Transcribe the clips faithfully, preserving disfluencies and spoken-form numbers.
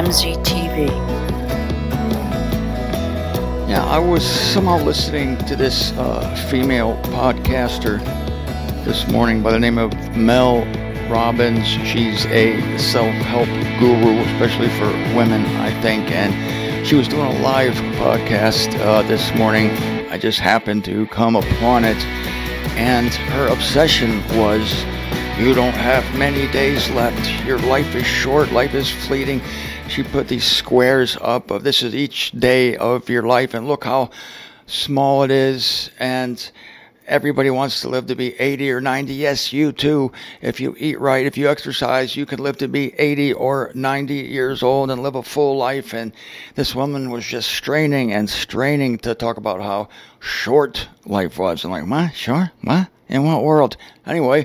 M Z T V. Yeah, I was somehow listening to this uh, female podcaster this morning by the name of Mel Robbins. She's a self-help guru, especially for women, I think, and she was doing a live podcast uh, this morning. I just happened to come upon it, and her obsession was, you don't have many days left. Your life is short. Life is fleeting. She put these squares up of this is each day of your life, and look how small it is. And everybody wants to live to be eighty or ninety. Yes, you too. If you eat right, if you exercise, you can live to be eighty or ninety years old and live a full life. And this woman was just straining and straining to talk about how short life was. I'm like, what? Sure? What? In what world? Anyway.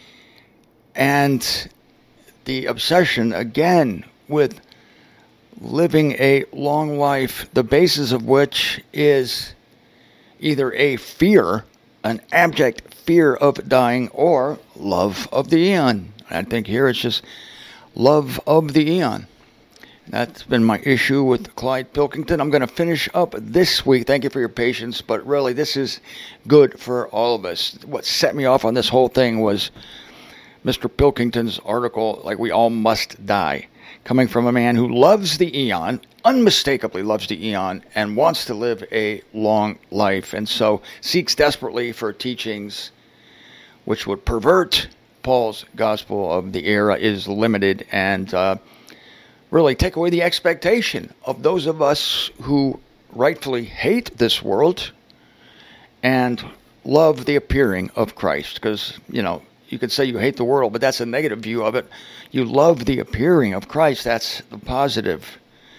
And the obsession, again, with living a long life, the basis of which is either a fear, an abject fear of dying, or love of the eon. I think here it's just love of the eon. That's been my issue with Clyde Pilkington. I'm going to finish up this week. Thank you for your patience, but really this is good for all of us. What set me off on this whole thing was Mister Pilkington's article, like we all must die, coming from a man who loves the eon, unmistakably loves the eon, and wants to live a long life, and so seeks desperately for teachings which would pervert Paul's gospel of the era is limited and uh, really take away the expectation of those of us who rightfully hate this world and love the appearing of Christ, because, you know, you could say you hate the world, but that's a negative view of it. You love the appearing of Christ. That's the positive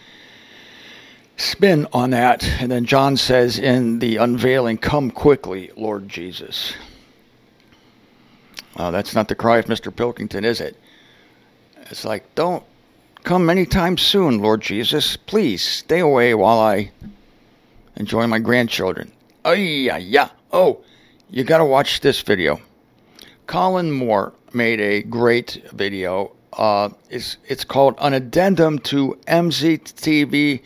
spin on that. And then John says in the unveiling, come quickly, Lord Jesus. Uh, that's not the cry of Mister Pilkington, is it? It's like, don't come anytime soon, Lord Jesus. Please stay away while I enjoy my grandchildren. Oh, yeah, yeah. Oh, you got to watch this video. Colin Moore made a great video. Uh, it's, it's called An Addendum to M Z T V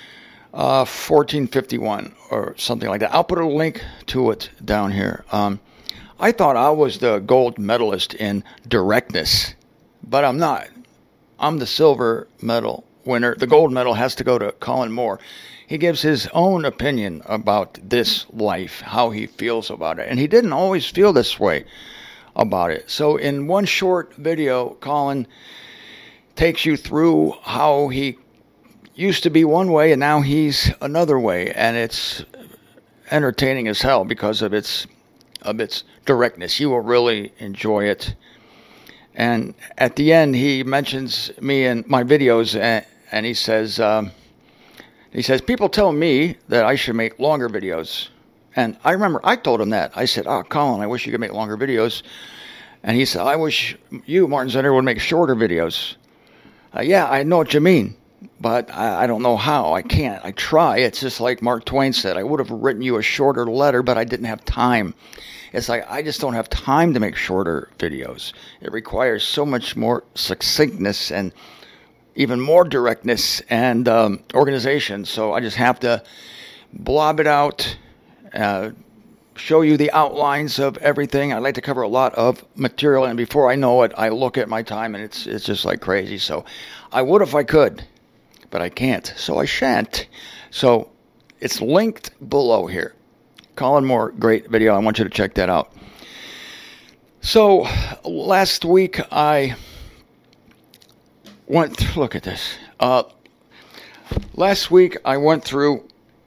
uh, fourteen fifty-one or something like that. I'll put a link to it down here. Um, I thought I was the gold medalist in directness, but I'm not. I'm the silver medal winner. The gold medal has to go to Colin Moore. He gives his own opinion about this life, how he feels about it. And he didn't always feel this way about it. So in one short video, Colin takes you through how he used to be one way and now he's another way, and it's entertaining as hell because of its of its directness. You will really enjoy it. And at the end, he mentions me in my videos, and, and he says, um, he says, people tell me that I should make longer videos. And I remember I told him that. I said, oh, Colin, I wish you could make longer videos. And he said, I wish you, Martin Zender, would make shorter videos. Uh, yeah, I know what you mean, but I, I don't know how. I can't. I try. It's just like Mark Twain said, I would have written you a shorter letter, but I didn't have time. It's like I just don't have time to make shorter videos. It requires so much more succinctness and even more directness and um, organization. So I just have to blob it out, Uh, show you the outlines of everything. I like to cover a lot of material, and before I know it, I look at my time, and it's it's just like crazy. So I would if I could, but I can't, so I shan't. So it's linked below here. Colin Moore, great video. I want you to check that out. So last week I went through, look at this. Uh, last week I went through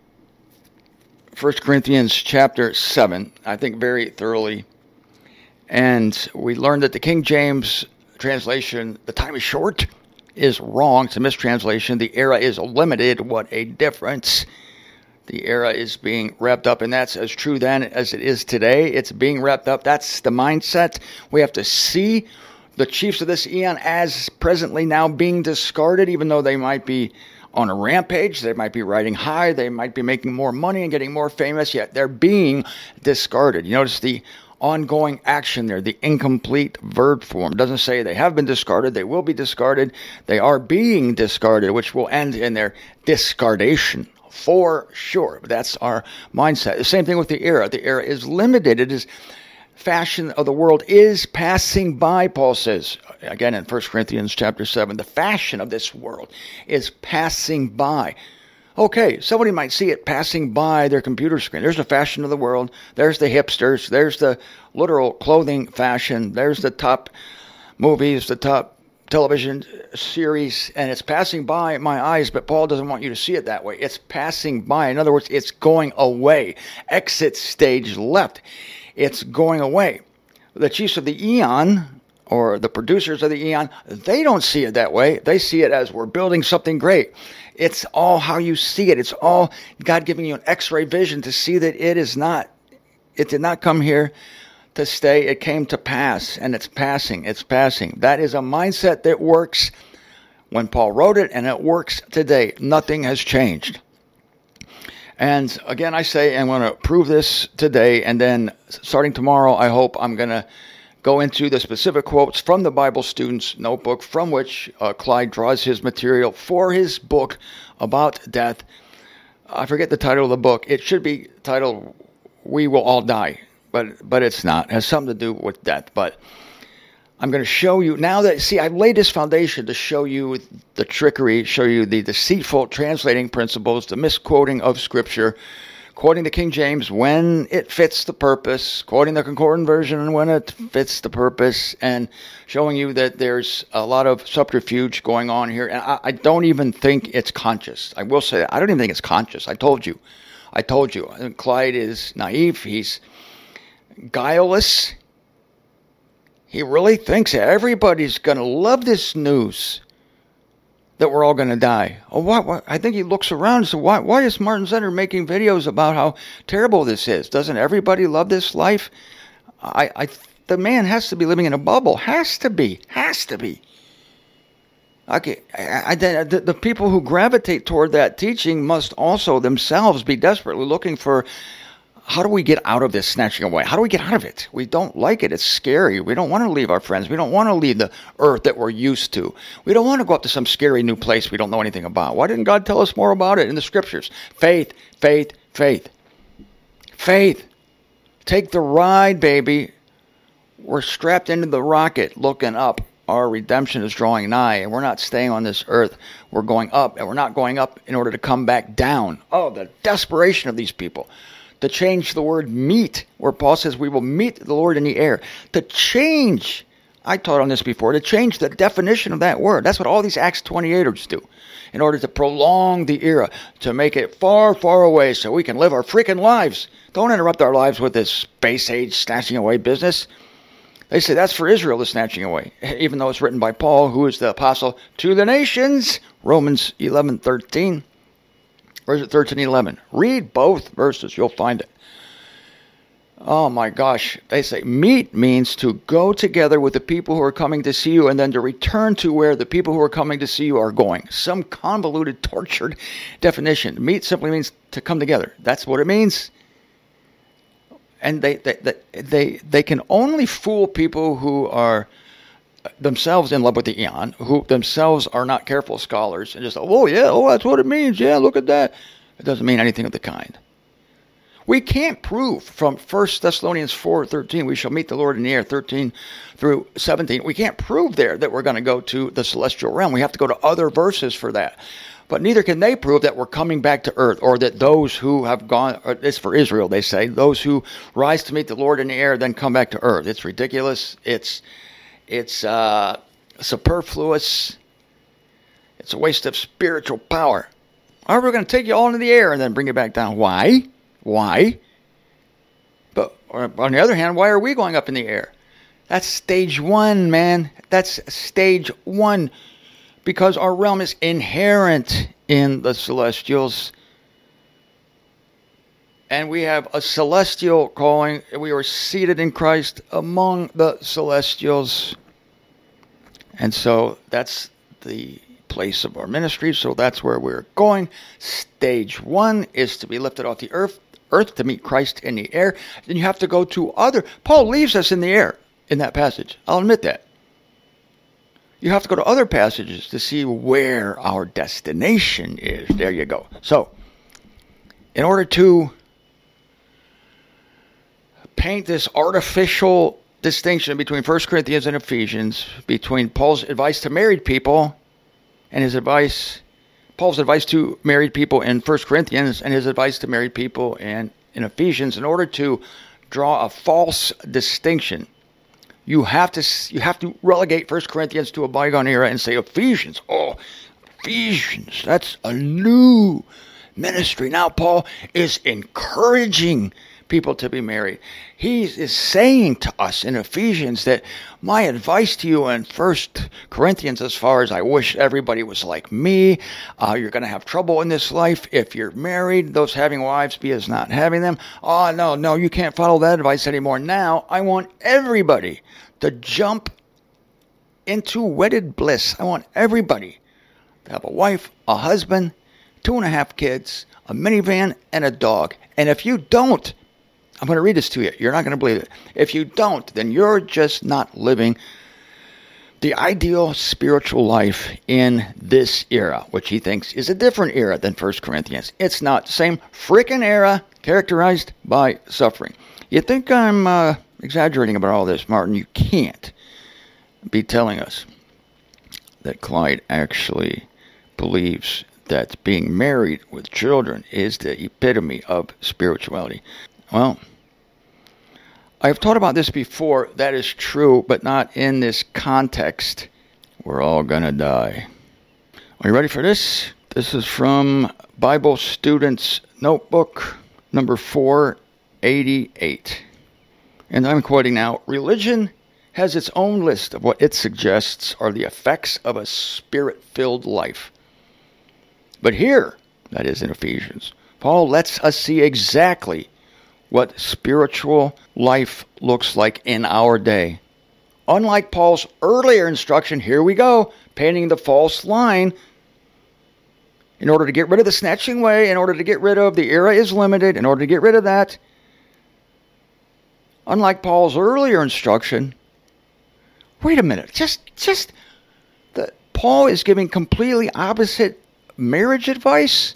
First Corinthians chapter seven, I think very thoroughly. And we learned that the King James translation, the time is short, is wrong. It's a mistranslation. The era is limited. What a difference. The era is being wrapped up, and that's as true then as it is today. It's being wrapped up. That's the mindset. We have to see the chiefs of this eon as presently now being discarded, even though they might be on a rampage, they might be riding high, they might be making more money and getting more famous, yet they're being discarded. You notice the ongoing action there, the incomplete verb form. It doesn't say they have been discarded, they will be discarded, they are being discarded, which will end in their discardation. For sure. That's our mindset. The same thing with the era. The era is limited. It is fashion of the world is passing by, Paul says. Again, in First Corinthians chapter seven, the fashion of this world is passing by. Okay, somebody might see it passing by their computer screen. There's the fashion of the world. There's the hipsters. There's the literal clothing fashion. There's the top movies, the top television series, and it's passing by my eyes, but Paul doesn't want you to see it that way. It's passing by. In other words, it's going away. Exit stage left. It's going away. The chiefs of the eon, or the producers of the eon, they don't see it that way. They see it as we're building something great. It's all how you see it. It's all God giving you an x-ray vision to see that it is not, it did not come here to stay. It came to pass, and it's passing. It's passing. That is a mindset that works when Paul wrote it, and it works today. Nothing has changed. And again, I say I'm going to prove this today, and then starting tomorrow, I hope I'm going to go into the specific quotes from the Bible Student's Notebook, from which uh, Clyde draws his material for his book about death. I forget the title of the book. It should be titled We Will All Die. But but it's not. It has something to do with death. But I'm going to show you, now that, see, I've laid this foundation to show you the trickery, show you the deceitful translating principles, the misquoting of Scripture, quoting the King James when it fits the purpose, quoting the Concordant Version when it fits the purpose, and showing you that there's a lot of subterfuge going on here. And I, I don't even think it's conscious. I will say that. I don't even think it's conscious. I told you. I told you. I think Clyde is naive. He's guileless. He really thinks that everybody's going to love this news that we're all going to die. Oh, what, what? I think he looks around and says, why, why is Martin Zenner making videos about how terrible this is? Doesn't everybody love this life? I, I, the man has to be living in a bubble. Has to be. Has to be. Okay, I, I, the, the people who gravitate toward that teaching must also themselves be desperately looking for, how do we get out of this snatching away? How do we get out of it? We don't like it. It's scary. We don't want to leave our friends. We don't want to leave the earth that we're used to. We don't want to go up to some scary new place we don't know anything about. Why didn't God tell us more about it in the Scriptures? Faith, faith, faith. Faith. Take the ride, baby. We're strapped into the rocket looking up. Our redemption is drawing nigh, and we're not staying on this earth. We're going up, and we're not going up in order to come back down. Oh, the desperation of these people. To change the word meet, where Paul says we will meet the Lord in the air. To change, I taught on this before, to change the definition of that word. That's what all these Acts twenty-eighters do, in order to prolong the era, to make it far, far away so we can live our freaking lives. Don't interrupt our lives with this space age snatching away business. They say that's for Israel, the snatching away, even though it's written by Paul, who is the apostle to the nations. Romans eleven thirteen. Or is it thirteen eleven? Read both verses. You'll find it. Oh my gosh. They say meet means to go together with the people who are coming to see you and then to return to where the people who are coming to see you are going. Some convoluted, tortured definition. Meet simply means to come together. That's what it means. And they they they they, they can only fool people who are themselves in love with the eon, who themselves are not careful scholars, and just, oh yeah, oh that's what it means, yeah, look at that. It doesn't mean anything of the kind. We can't prove from First Thessalonians four thirteen, we shall meet the Lord in the air, thirteen through seventeen. We can't prove there that we're going to go to the celestial realm. We have to go to other verses for that. But neither can they prove that we're coming back to earth, or that those who have gone, or it's for Israel, they say, those who rise to meet the Lord in the air then come back to earth. It's ridiculous. It's It's uh, superfluous. It's a waste of spiritual power. Are we going to take you all into the air and then bring you back down? Why? Why? But on the other hand, why are we going up in the air? That's stage one, man. That's stage one. Because our realm is inherent in the celestials. And we have a celestial calling. We are seated in Christ among the celestials. And so that's the place of our ministry. So that's where we're going. Stage one is to be lifted off the earth. earth to meet Christ in the air, then you have to go to other. Paul leaves us in the air in that passage. I'll admit that. You have to go to other passages to see where our destination is. There you go. So, in order to paint this artificial distinction between First Corinthians and Ephesians, between Paul's advice to married people and his advice, Paul's advice to married people in First Corinthians and his advice to married people in, in Ephesians, in order to draw a false distinction, you have to you have to relegate First Corinthians to a bygone era and say Ephesians. Oh, Ephesians, that's a new ministry. Now Paul is encouraging people to be married. He is saying to us in Ephesians that my advice to you in First Corinthians, as far as I wish everybody was like me, uh, you're going to have trouble in this life if you're married. Those having wives be as not having them. Oh, no, no, you can't follow that advice anymore. Now I want everybody to jump into wedded bliss. I want everybody to have a wife, a husband, two and a half kids, a minivan, and a dog. And if you don't, I'm going to read this to you. You're not going to believe it. If you don't, then you're just not living the ideal spiritual life in this era, which he thinks is a different era than First Corinthians. It's not the same freaking era characterized by suffering. You think I'm uh, exaggerating about all this, Martin? You can't be telling us that Clyde actually believes that being married with children is the epitome of spirituality. Well, I've taught about this before. That is true, but not in this context. We're all gonna die. Are you ready for this? This is from Bible Students Notebook, number four eighty-eight. And I'm quoting now, religion has its own list of what it suggests are the effects of a spirit-filled life. But here, that is in Ephesians, Paul lets us see exactly what spiritual life looks like in our day. Unlike Paul's earlier instruction, here we go, painting the false line. In order to get rid of the snatching way, in order to get rid of the era is limited, in order to get rid of that, unlike Paul's earlier instruction, wait a minute, just, just, the, Paul is giving completely opposite marriage advice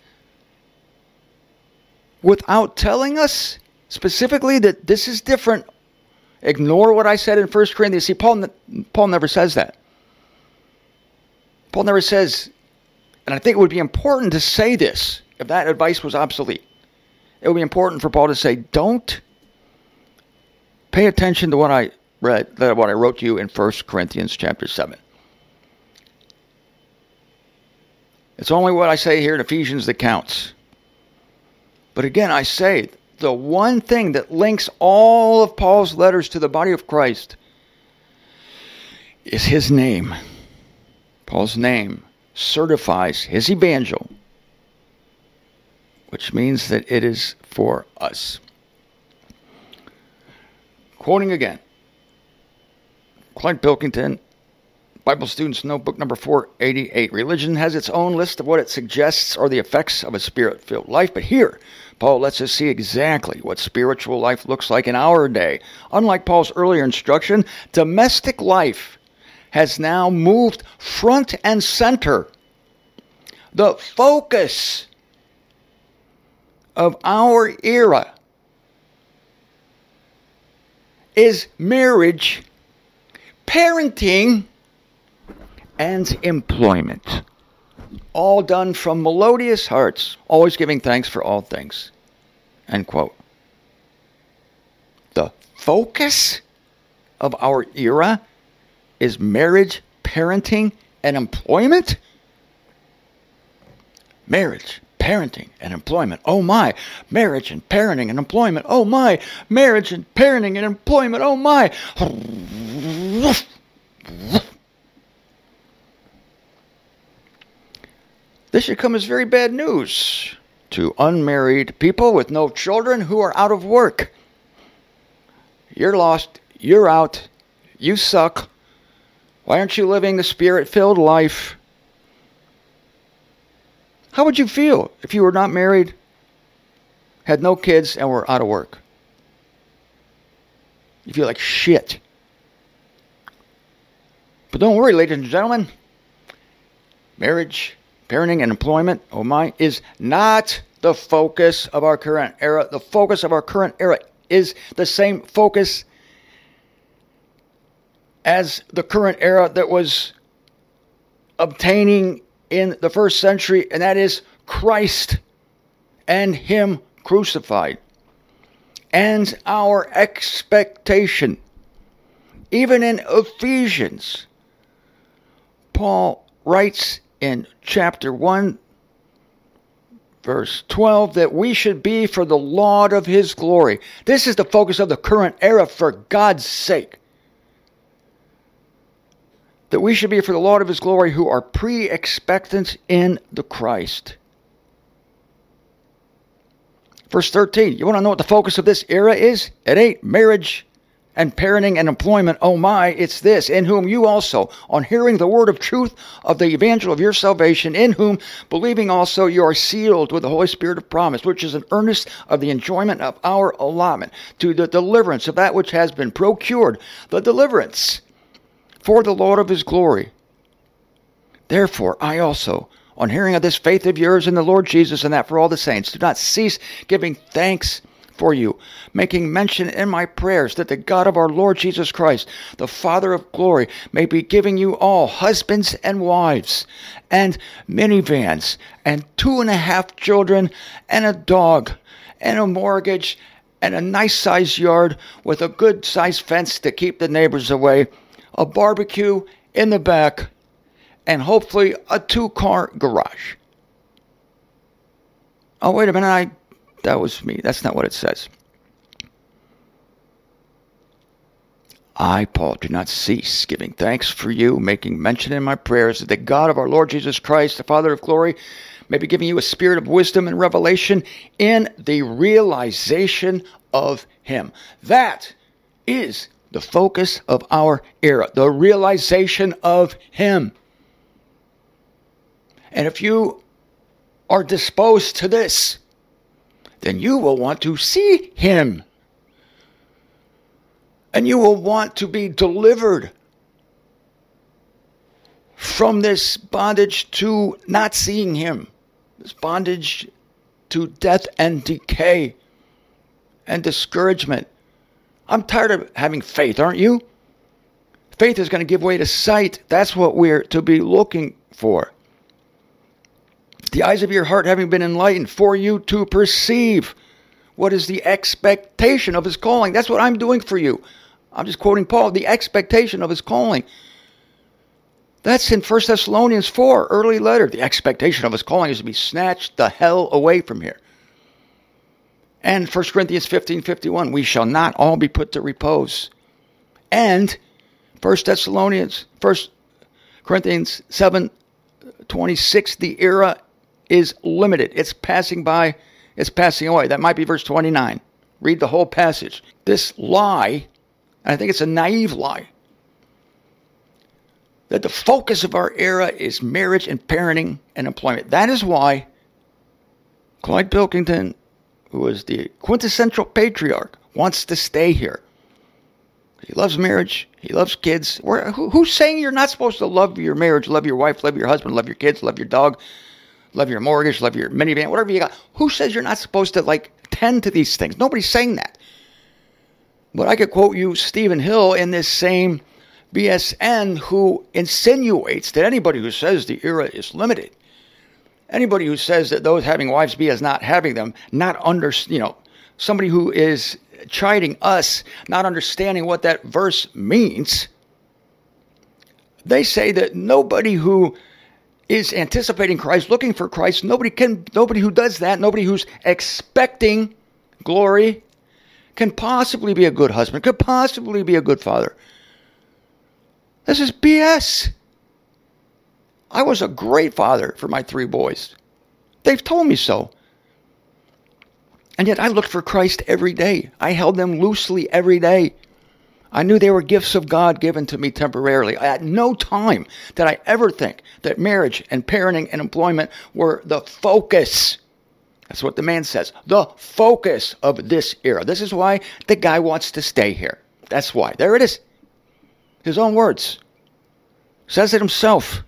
without telling us specifically that this is different. Ignore what I said in First Corinthians. See, Paul, Paul never says that. Paul never says, and I think it would be important to say this if that advice was obsolete. It would be important for Paul to say, don't pay attention to what I read, what I wrote to you in First Corinthians chapter seven. It's only what I say here in Ephesians that counts. But again, I say, the one thing that links all of Paul's letters to the body of Christ is his name. Paul's name certifies his evangel, which means that it is for us. Quoting again, Clyde Pilkington, Bible Students Notebook number four eighty-eight. Religion has its own list of what it suggests are the effects of a spirit-filled life. But here, Paul lets us see exactly what spiritual life looks like in our day. Unlike Paul's earlier instruction, domestic life has now moved front and center. The focus of our era is marriage, parenting, and employment. All done from melodious hearts, always giving thanks for all things. End quote. The focus of our era is marriage, parenting, and employment? Marriage, parenting, and employment. Oh my. Marriage and parenting and employment. Oh my. Marriage and parenting and employment. Oh my. This should come as very bad news to unmarried people with no children who are out of work. You're lost. You're out. You suck. Why aren't you living the spirit-filled life? How would you feel if you were not married, had no kids, and were out of work. You feel like shit. But don't worry, ladies and gentlemen. Marriage, parenting, and employment, oh my, is not the focus of our current era. The focus of our current era is the same focus as the current era that was obtaining in the first century, and that is Christ and Him crucified. And our expectation, even in Ephesians, Paul writes in chapter one, verse twelve, that we should be for the laud of His glory. This is the focus of the current era, for God's sake. That we should be for the laud of His glory, who are pre-expectant in the Christ. Verse thirteen, you want to know what the focus of this era is? It ain't marriage and parenting and employment. Oh my, it's this: in whom you also, on hearing the word of truth of the evangel of your salvation, in whom believing also you are sealed with the Holy Spirit of promise, which is an earnest of the enjoyment of our allotment, to the deliverance of that which has been procured, the deliverance for the Lord of His glory. Therefore I also, on hearing of this faith of yours in the Lord Jesus, and that for all the saints, do not cease giving thanks for you, making mention in my prayers that the God of our Lord Jesus Christ, the Father of glory, may be giving you all, husbands and wives, and minivans, and two and a half children, and a dog, and a mortgage, and a nice-sized yard with a good-sized fence to keep the neighbors away, a barbecue in the back, and hopefully a two-car garage. Oh, wait a minute, I... That was me. That's not what it says. I, Paul, do not cease giving thanks for you, making mention in my prayers that the God of our Lord Jesus Christ, the Father of glory, may be giving you a spirit of wisdom and revelation in the realization of Him. That is the focus of our era, the realization of Him. And if you are disposed to this, then you will want to see Him. And you will want to be delivered from this bondage to not seeing Him. This bondage to death and decay and discouragement. I'm tired of having faith, aren't you? Faith is going to give way to sight. That's what we're to be looking for. The eyes of your heart having been enlightened, for you to perceive what is the expectation of His calling. That's what I'm doing for you. I'm just quoting Paul, the expectation of His calling. That's in First Thessalonians four, early letter. The expectation of His calling is to be snatched the hell away from here. And First Corinthians fifteen fifty-one, we shall not all be put to repose. And First Thessalonians, First Corinthians seven twenty-six, the era is limited. It's passing by, it's passing away. That might be verse twenty-nine. Read the whole passage. This lie, and I think it's a naive lie, that the focus of our era is marriage and parenting and employment. That is why Clyde Pilkington, who is the quintessential patriarch, wants to stay here. He loves marriage. He loves kids. Who, who's saying you're not supposed to love your marriage, love your wife, love your husband, love your kids, love your dog, love your mortgage, love your minivan, whatever you got? Who says you're not supposed to, like, tend to these things? Nobody's saying that. But I could quote you Stephen Hill in this same B S N, who insinuates that anybody who says the era is limited, anybody who says that those having wives be as not having them, not under, you know, somebody who is chiding us, not understanding what that verse means, they say that nobody who is anticipating Christ, looking for Christ, nobody can, nobody who does that, nobody who's expecting glory can possibly be a good husband, could possibly be a good father. This is B S. I was a great father for my three boys. They've told me so. And yet I looked for Christ every day. I held them loosely every day. I knew they were gifts of God given to me temporarily. At no time did I ever think that marriage and parenting and employment were the focus That's what the man says. The focus of this era. This is why the guy wants to stay here. That's why. There it is. His own words. Says it himself.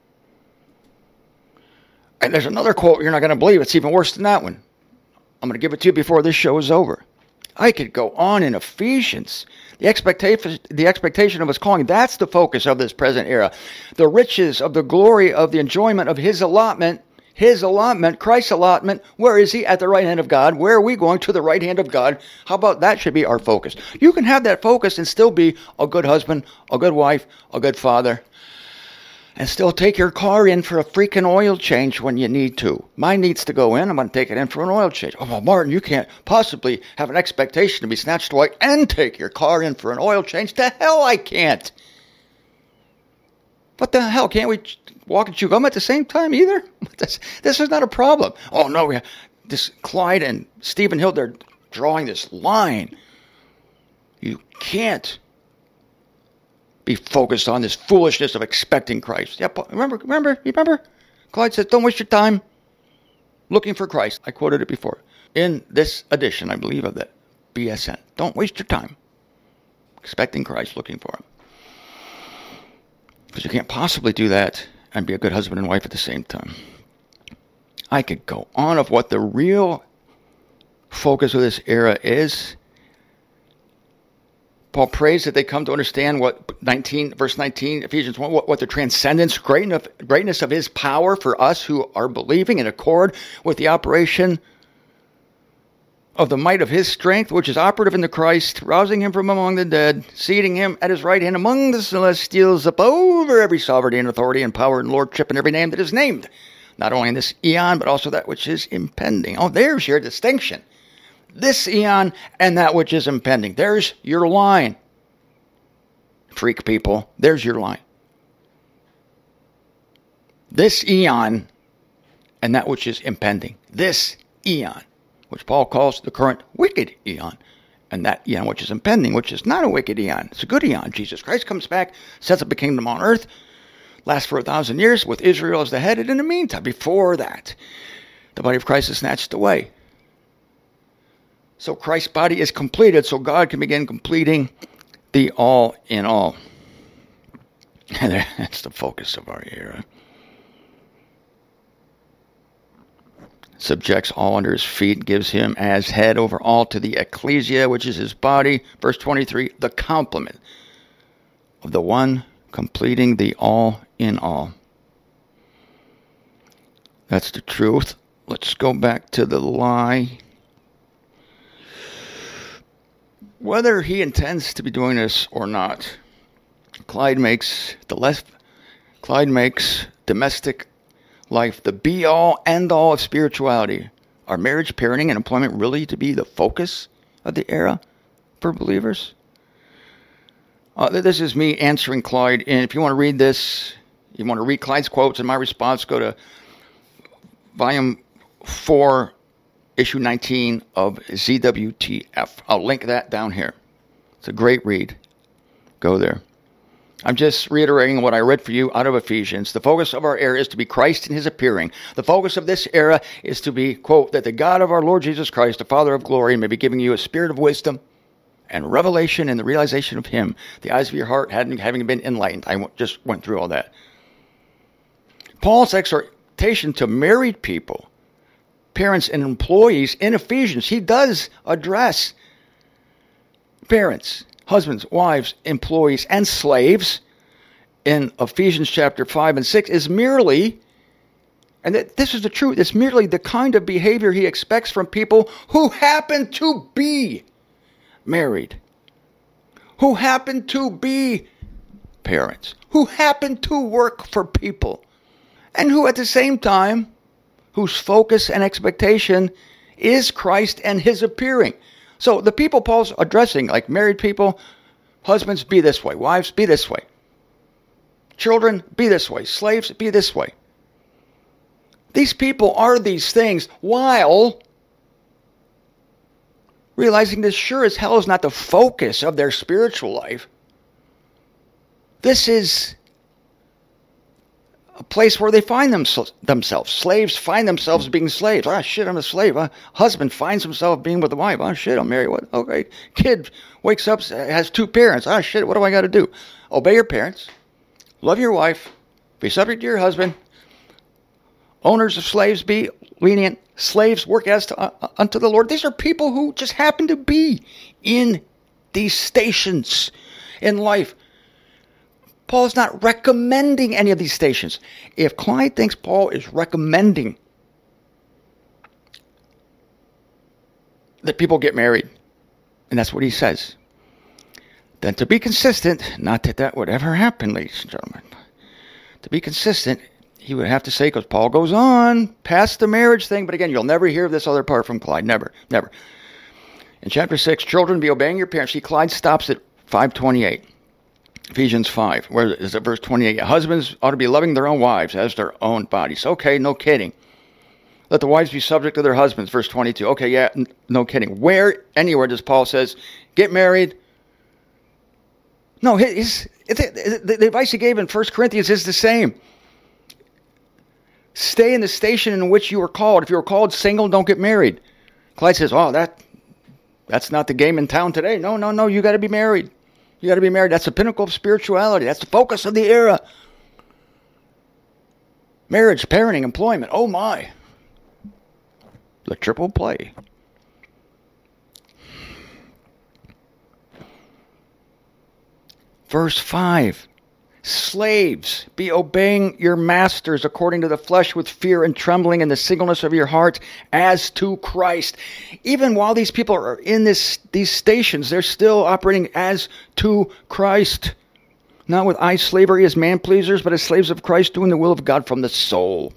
And there's another quote you're not going to believe. It's even worse than that one. I'm going to give it to you before this show is over. I could go on in Ephesians. The expectation, the expectation of his calling, that's the focus of this present era. The riches of the glory of the enjoyment of his allotment, his allotment, Christ's allotment. Where is he? At the right hand of God. Where are we going? To the right hand of God. How about that should be our focus? You can have that focus and still be a good husband, a good wife, a good father, and still take your car in for a freaking oil change when you need to. Mine needs to go in. I'm going to take it in for an oil change. Oh, well, Martin, you can't possibly have an expectation to be snatched away and take your car in for an oil change. The hell I can't. What the hell? Can't we walk and chew gum at the same time either? This, this is not a problem. Oh, no. We have this Clyde and Stephen Hill, they're drawing this line. You can't be focused on this foolishness of expecting Christ. Yeah, remember, remember, remember? Clyde said, don't waste your time looking for Christ. I quoted it before. In this edition, I believe, of that B S N. Don't waste your time expecting Christ, looking for him. Because you can't possibly do that and be a good husband and wife at the same time. I could go on of what the real focus of this era is. Paul prays that they come to understand what nineteen, verse nineteen, Ephesians one, what, what the transcendence, greatness, greatness of his power for us who are believing in accord with the operation of the might of his strength, which is operative in the Christ, rousing him from among the dead, seating him at his right hand among the celestials, up over every sovereignty and authority and power and lordship and every name that is named, not only in this eon, but also that which is impending. Oh, there's your distinction. This eon and that which is impending. There's your line. Freak people, there's your line. This eon and that which is impending. This eon, which Paul calls the current wicked eon, and that eon which is impending, which is not a wicked eon. It's a good eon. Jesus Christ comes back, sets up a kingdom on earth, lasts for a thousand years with Israel as the head, and in the meantime, before that, the body of Christ is snatched away. So Christ's body is completed, so God can begin completing the all in all. And that's the focus of our era. Subjects all under his feet, gives him as head over all to the ecclesia, which is his body. Verse twenty-three, the complement of the one completing the all in all. That's the truth. Let's go back to the lie. Whether he intends to be doing this or not, Clyde makes the less Clyde makes domestic life the be-all, end-all of spirituality. Are marriage, parenting, and employment really to be the focus of the era for believers? Uh, this is me answering Clyde, and if you want to read this, you want to read Clyde's quotes and my response, go to volume four, issue nineteen of Z W T F. I'll link that down here. It's a great read. Go there. I'm just reiterating what I read for you out of Ephesians. The focus of our era is to be Christ in his appearing. The focus of this era is to be, quote, that the God of our Lord Jesus Christ, the Father of glory, may be giving you a spirit of wisdom and revelation and the realization of him. The eyes of your heart hadn't, having been enlightened. I just went through all that. Paul's exhortation to married people, parents and employees in Ephesians, he does address parents, husbands, wives, employees, and slaves in Ephesians chapter five and six is merely, and this is the truth, it's merely the kind of behavior he expects from people who happen to be married, who happen to be parents, who happen to work for people, and who at the same time, whose focus and expectation is Christ and his appearing. So the people Paul's addressing, like married people, husbands, be this way. Wives, be this way. Children, be this way. Slaves, be this way. These people are these things while realizing this sure as hell is not the focus of their spiritual life. This is a place where they find them, themselves. Slaves find themselves being slaves. Ah, shit, I'm a slave. A husband finds himself being with a wife. Oh, shit, I'm married. What? Okay. Kid wakes up, has two parents. Ah, shit, what do I got to do? Obey your parents. Love your wife. Be subject to your husband. Owners of slaves, be lenient. Slaves, work as to, uh, unto the Lord. These are people who just happen to be in these stations in life. Paul is not recommending any of these stations. If Clyde thinks Paul is recommending that people get married, and that's what he says, then to be consistent, not that that would ever happen, ladies and gentlemen, to be consistent, he would have to say, because Paul goes on past the marriage thing, but again, you'll never hear this other part from Clyde. Never, never. In chapter six, children, be obeying your parents. See, Clyde stops at five twenty-eight. Ephesians five, where is it verse twenty-eight? Husbands ought to be loving their own wives as their own bodies. Okay, no kidding. Let the wives be subject to their husbands, verse twenty-two. Okay, yeah, n- no kidding. Where, anywhere does Paul says, get married? No, his, his, the, the advice he gave in First Corinthians is the same. Stay in the station in which you were called. If you were called single, don't get married. Clyde says, oh, that that's not the game in town today. No, no, no, you got to be married. You got to be married. That's the pinnacle of spirituality. That's the focus of the era. Marriage, parenting, employment. Oh, my. The triple play. Verse five. Slaves, be obeying your masters according to the flesh with fear and trembling in the singleness of your heart as to Christ. Even while these people are in this these stations, they're still operating as to Christ. Not with eye slavery as man pleasers, but as slaves of Christ, doing the will of God from the soul.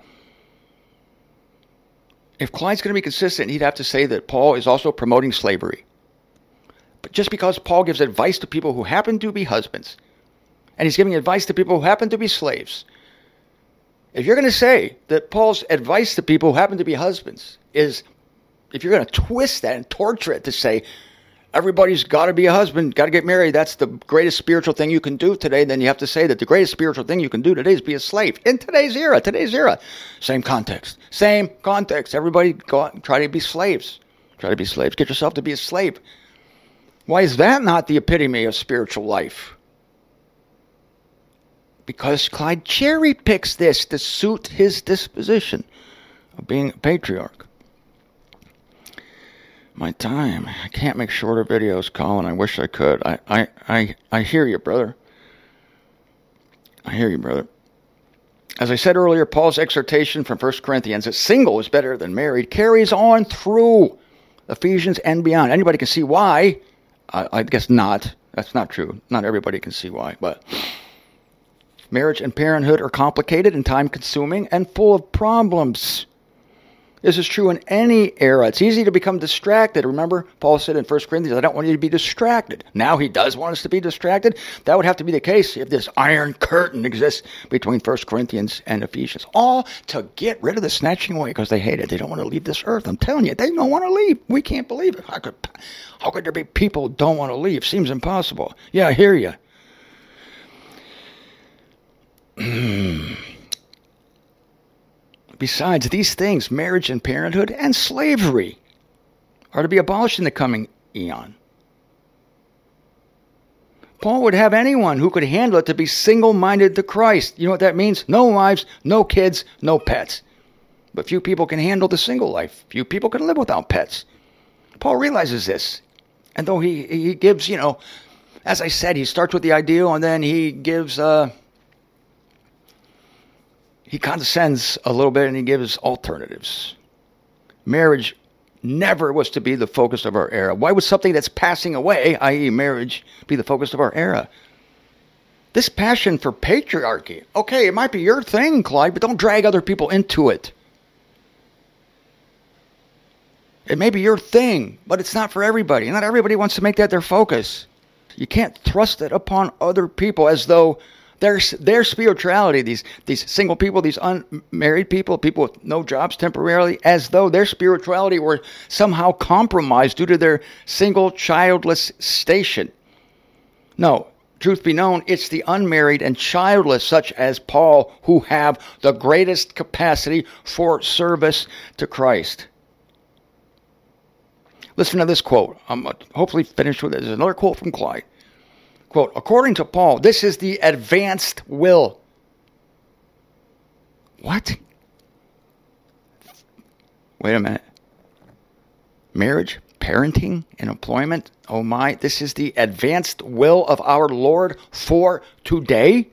If Clyde's going to be consistent, he'd have to say that Paul is also promoting slavery. But just because Paul gives advice to people who happen to be husbands, and he's giving advice to people who happen to be slaves. If you're going to say that Paul's advice to people who happen to be husbands is, if you're going to twist that and torture it to say, everybody's got to be a husband, got to get married, that's the greatest spiritual thing you can do today, then you have to say that the greatest spiritual thing you can do today is be a slave. In today's era, today's era. Same context. Same context. Everybody go out and try to be slaves. Try to be slaves. Get yourself to be a slave. Why is that not the epitome of spiritual life? Because Clyde cherry picks this to suit his disposition of being a patriarch. My time. I can't make shorter videos, Colin. I wish I could. I, I, I, I hear you, brother. I hear you, brother. As I said earlier, Paul's exhortation from First Corinthians that single is better than married carries on through Ephesians and beyond. Anybody can see why. I, I guess not. That's not true. Not everybody can see why, but marriage and parenthood are complicated and time-consuming and full of problems. This is true in any era. It's easy to become distracted. Remember, Paul said in First Corinthians, I don't want you to be distracted. Now he does want us to be distracted. That would have to be the case if this iron curtain exists between First Corinthians and Ephesians. All to get rid of the snatching away because they hate it. They don't want to leave this earth. I'm telling you, they don't want to leave. We can't believe it. How could, how could there be people who don't want to leave? Seems impossible. Yeah, I hear you. Besides these things, marriage and parenthood and slavery are to be abolished in the coming eon. Paul would have anyone who could handle it to be single-minded to Christ. You know what that means? No wives, no kids, no pets. But few people can handle the single life. Few people can live without pets. Paul realizes this. And though he, he gives, you know, as I said, he starts with the ideal and then he gives... Uh, He condescends a little bit and he gives alternatives. Marriage never was to be the focus of our era. Why would something that's passing away, that is marriage, be the focus of our era? This passion for patriarchy, okay, it might be your thing, Clyde, but don't drag other people into it. It may be your thing, but it's not for everybody. Not everybody wants to make that their focus. You can't thrust it upon other people as though Their, their spirituality, these these single people, these unmarried people, people with no jobs temporarily, as though their spirituality were somehow compromised due to their single, childless station. No, truth be known, it's the unmarried and childless, such as Paul, who have the greatest capacity for service to Christ. Listen to this quote. I'm hopefully finished with it. There's another quote from Clyde. Quote, according to Paul, this is the advanced will. What? Wait a minute. Marriage, parenting, and employment? Oh my, this is the advanced will of our Lord for today?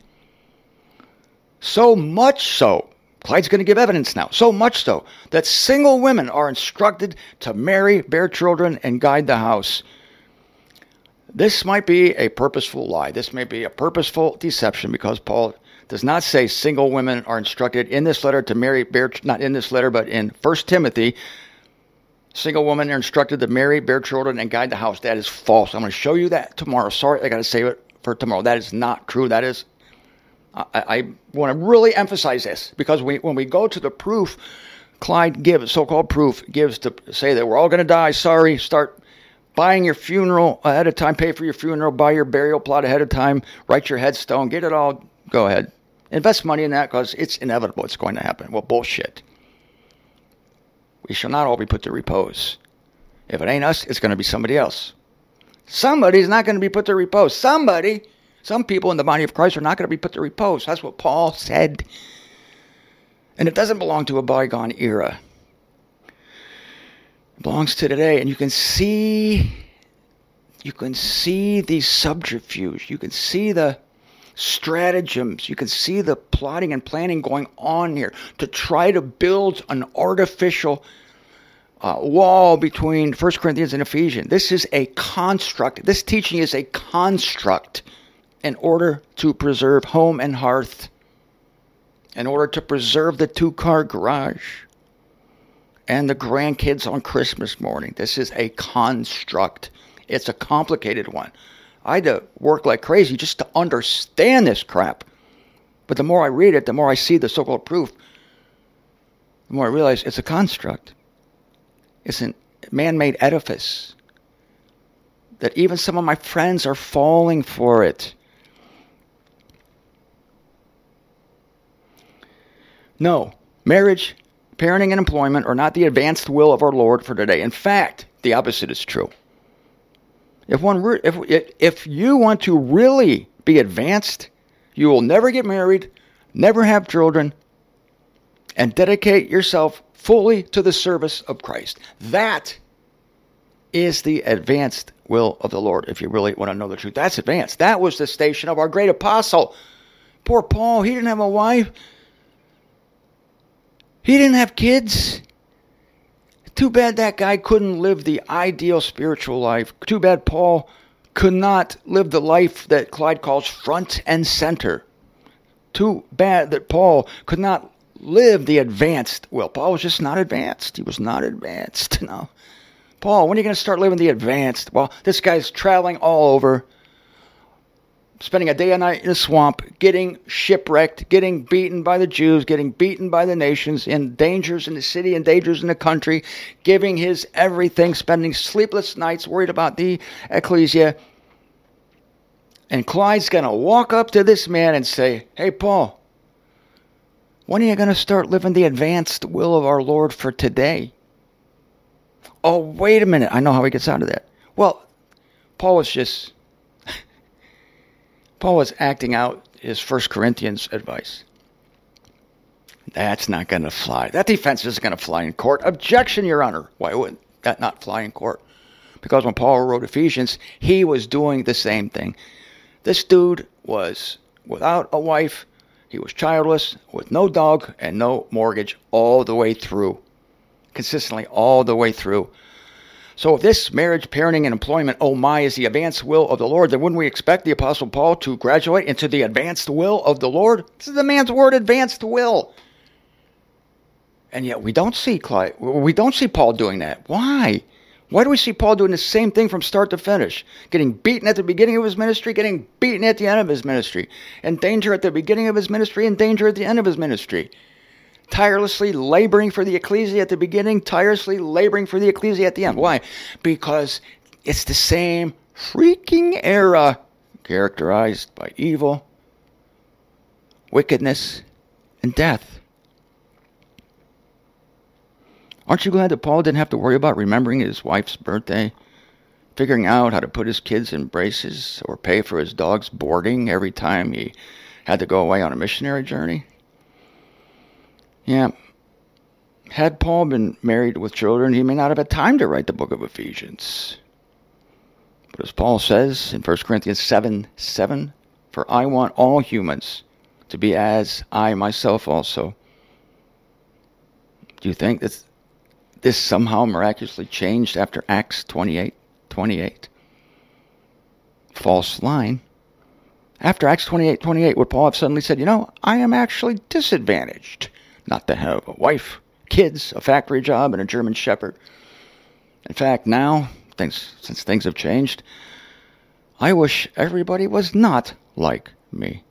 So much so, Clyde's going to give evidence now, so much so, that single women are instructed to marry, bear children, and guide the house. This might be a purposeful lie. This may be a purposeful deception, because Paul does not say single women are instructed in this letter to marry, bear, not in this letter, but in First Timothy, single women are instructed to marry, bear children, and guide the house. That is false. I'm going to show you that tomorrow. Sorry, I got to save it for tomorrow. That is not true. That is, I, I want to really emphasize this, because we, when we go to the proof, Clyde gives, so-called proof, gives to say that we're all going to die. Sorry, start buying your funeral ahead of time, pay for your funeral, buy your burial plot ahead of time, write your headstone, get it all, go ahead. Invest money in that, because it's inevitable. It's going to happen. Well, bullshit. We shall not all be put to repose. If it ain't us, it's going to be somebody else. Somebody's not going to be put to repose. Somebody, some people in the body of Christ are not going to be put to repose. That's what Paul said. And it doesn't belong to a bygone era. It belongs to today. And you can see, you can see the subterfuge. You can see the stratagems. You can see the plotting and planning going on here to try to build an artificial uh, wall between First Corinthians and Ephesians. This is a construct. This teaching is a construct in order to preserve home and hearth, in order to preserve the two-car garage and the grandkids on Christmas morning. This is a construct. It's a complicated one. I had to work like crazy just to understand this crap. But the more I read it, the more I see the so-called proof, the more I realize it's a construct. It's a man-made edifice. That even some of my friends are falling for it. No, marriage, parenting, and employment are not the advanced will of our Lord for today. In fact, the opposite is true. If one, re- if if you want to really be advanced, you will never get married, never have children, and dedicate yourself fully to the service of Christ. That is the advanced will of the Lord, if you really want to know the truth. That's advanced. That was the station of our great apostle. Poor Paul, he didn't have a wife. He didn't have kids. Too bad that guy couldn't live the ideal spiritual life. Too bad Paul could not live the life that Clyde calls front and center. Too bad that Paul could not live the advanced will. Paul was just not advanced. He was not advanced. No. Paul, when are you going to start living the advanced? Well, this guy's traveling all over, spending a day and night in a swamp, getting shipwrecked, getting beaten by the Jews, getting beaten by the nations, in dangers in the city and dangers in the country, giving his everything, spending sleepless nights worried about the ecclesia. And Clyde's going to walk up to this man and say, hey, Paul, when are you going to start living the advanced will of our Lord for today? Oh, wait a minute. I know how he gets out of that. Well, Paul was just... Paul was acting out his First Corinthians advice. That's not going to fly. That defense isn't going to fly in court. Objection, Your Honor. Why would that not fly in court? Because when Paul wrote Ephesians, he was doing the same thing. This dude was without a wife. He was childless, with no dog and no mortgage all the way through. Consistently all the way through. So if this marriage, parenting, and employment, oh my, is the advanced will of the Lord, then wouldn't we expect the Apostle Paul to graduate into the advanced will of the Lord? This is the man's word, advanced will. And yet we don't see Clyde, we don't see Paul doing that. Why? Why do we see Paul doing the same thing from start to finish? Getting beaten at the beginning of his ministry, getting beaten at the end of his ministry. In danger at the beginning of his ministry, in danger at the end of his ministry. Tirelessly laboring for the ecclesia at the beginning, tirelessly laboring for the ecclesia at the end. Why? Because it's the same freaking era. characterized by evil, wickedness, and death. Aren't you glad that Paul didn't have to worry about remembering his wife's birthday, figuring out how to put his kids in braces, or pay for his dog's boarding every time he had to go away on a missionary journey? Yeah, had Paul been married with children, he may not have had time to write the book of Ephesians. But as Paul says in First Corinthians seven seven, for I want all humans to be as I myself also. Do you think that this somehow miraculously changed after Acts twenty-eight twenty-eight? False line. After Acts twenty-eight twenty-eight, would Paul have suddenly said, you know, I am actually disadvantaged not to have a wife, kids, a factory job, and a German Shepherd? In fact, now, things since things have changed, I wish everybody was not like me.